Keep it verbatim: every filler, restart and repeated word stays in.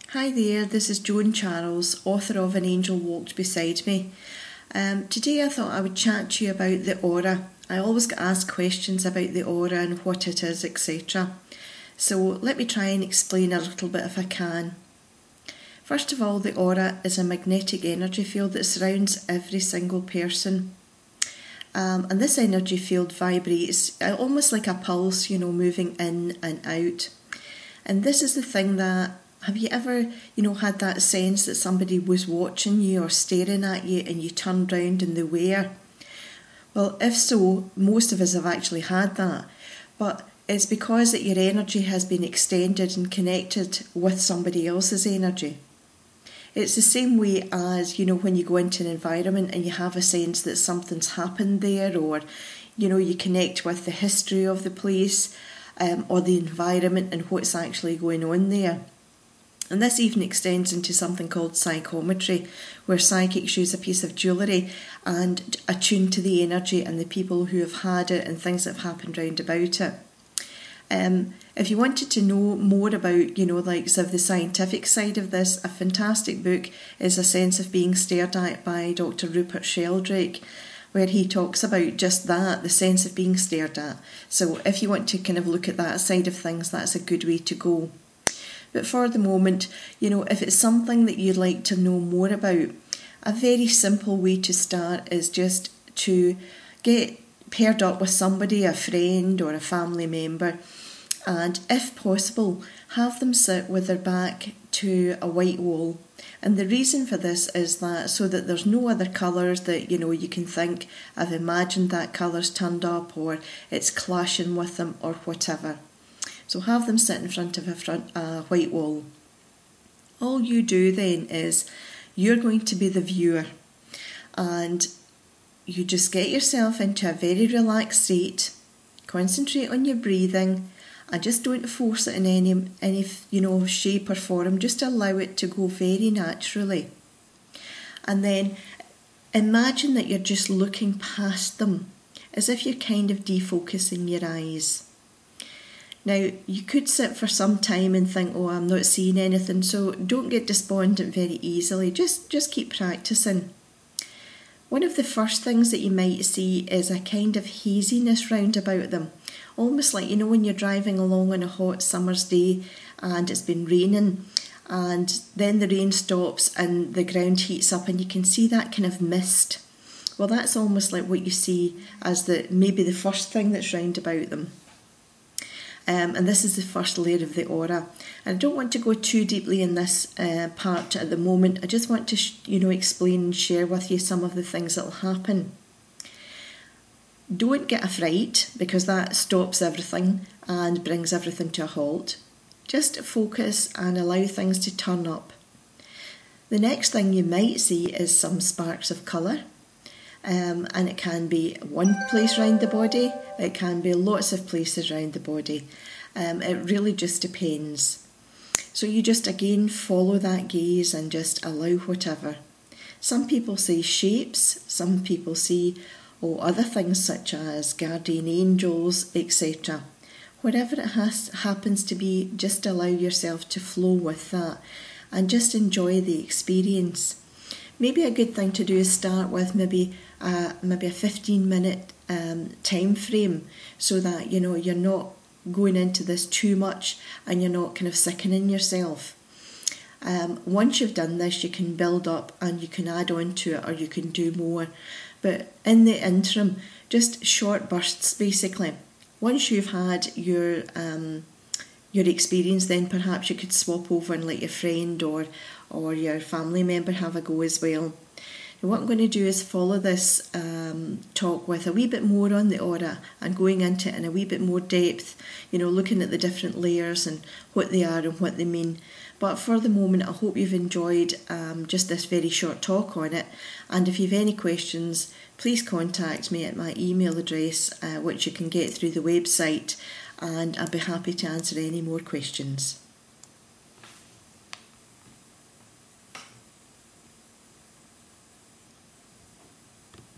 Hi there, this is Joan Charles, author of An Angel Walked Beside Me. Um, today I thought I would chat to you about the aura. I always get asked questions about the aura and what it is, et cetera. So let me try and explain a little bit if I can. First of all, the aura is a magnetic energy field that surrounds every single person. Um, and this energy field vibrates almost like a pulse, you know, moving in and out. And this is the thing that Have you ever, you know, had that sense that somebody was watching you or staring at you and you turned round and they were? Well, if so, most of us have actually had that. But it's because that your energy has been extended and connected with somebody else's energy. It's the same way as, you know, when you go into an environment and you have a sense that something's happened there, or, you know, you connect with the history of the place um, or the environment and what's actually going on there. And this even extends into something called psychometry, where psychics use a piece of jewellery and attune to the energy and the people who have had it and things that have happened round about it. Um, if you wanted to know more about, you know, like sort of the scientific side of this, a fantastic book is A Sense of Being Stared At by Doctor Rupert Sheldrake, where he talks about just that, the sense of being stared at. So if you want to kind of look at that side of things, that's a good way to go. But for the moment, you know, if it's something that you'd like to know more about, a very simple way to start is just to get paired up with somebody, a friend or a family member, and if possible, have them sit with their back to a white wall. And the reason for this is that so that there's no other colours that, you know, you can think, I've imagined that colour's turned up or it's clashing with them or whatever. So have them sit in front of a front, uh, white wall. All you do then is you're going to be the viewer, and you just get yourself into a very relaxed state, concentrate on your breathing, and just don't force it in any, any you know, shape or form. Just allow it to go very naturally. And then imagine that you're just looking past them, as if you're kind of defocusing your eyes. Now, you could sit for some time and think, oh, I'm not seeing anything, so don't get despondent very easily. Just, just keep practicing. One of the first things that you might see is a kind of haziness round about them. Almost like, you know, when you're driving along on a hot summer's day and it's been raining, and then the rain stops and the ground heats up and you can see that kind of mist. Well, that's almost like what you see as the maybe the first thing that's round about them. Um, and this is the first layer of the aura. And I don't want to go too deeply in this uh, part at the moment. I just want to, sh- you know, explain and share with you some of the things that will happen. Don't get a fright, because that stops everything and brings everything to a halt. Just focus and allow things to turn up. The next thing you might see is some sparks of colour. Um, and it can be one place around the body, it can be lots of places around the body. Um, it really just depends. So you just again follow that gaze and just allow whatever. Some people see shapes, some people see oh, other things such as guardian angels, et cetera. Whatever it has, happens to be, just allow yourself to flow with that and just enjoy the experience. Maybe a good thing to do is start with maybe a, maybe a fifteen minute um, time frame, so that, you know, you're not going into this too much and you're not kind of sickening yourself. Um, once you've done this, you can build up and you can add on to it, or you can do more. But in the interim, just short bursts basically. Once you've had your um, your experience, then perhaps you could swap over and let your friend or or your family member have a go as well. Now, what I'm going to do is follow this um, talk with a wee bit more on the aura and going into it in a wee bit more depth, you know, looking at the different layers and what they are and what they mean. But for the moment, I hope you've enjoyed um, just this very short talk on it. And if you have any questions, please contact me at my email address, uh, which you can get through the website, and I'll be happy to answer any more questions.